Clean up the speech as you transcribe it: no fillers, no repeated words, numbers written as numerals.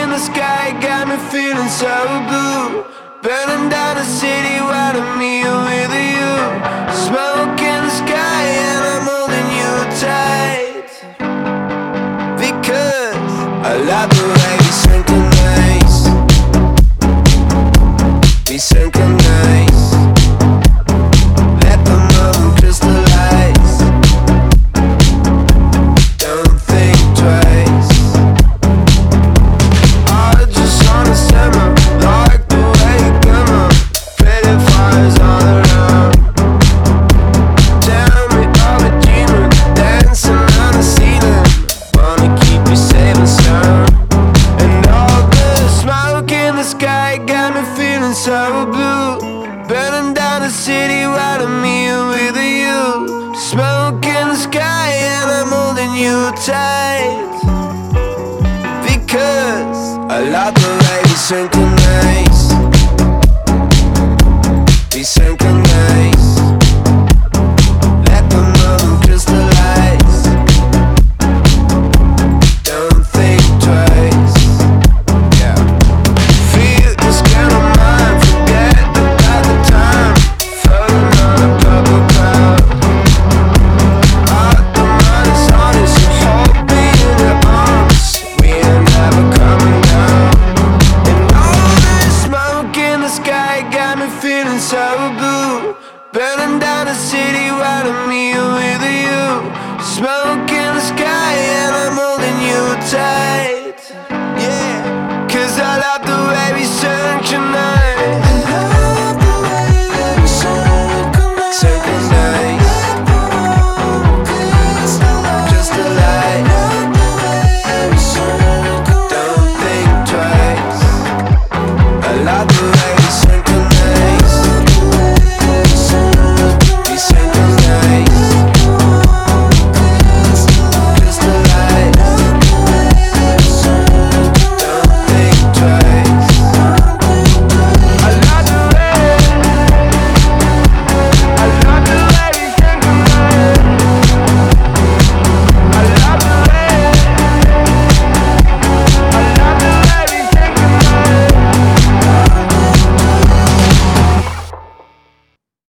in the sky got me feeling so blue. Burning down the city while I'm here with you. Smoke in the sky and I'm holding you tight, because I love the way we synchronize. We synchronize. Let the moment crystallize. Don't think twice. I just wanna simmer, like the way you glimmer. Pretty fires all around. Tell me all the dreaming, dancing on the ceiling. Wanna keep you safe and sound. And all the smoke in the sky got me feeling so blue. Burning down the city while I'm here with you. Smoke in the sky and I'm holding you tight, because I love the way we synchronize. We synchronize. Let the moment crystallize. Don't think twice. Yeah. Feel this kind of mind. Forget about the time. Floating on a purple cloud. All the money's on us, so hold me in your arms. We ain't never coming down. And all this smoke in the sky got me feeling so blue. Burning down the city while I'm here with you. Smoke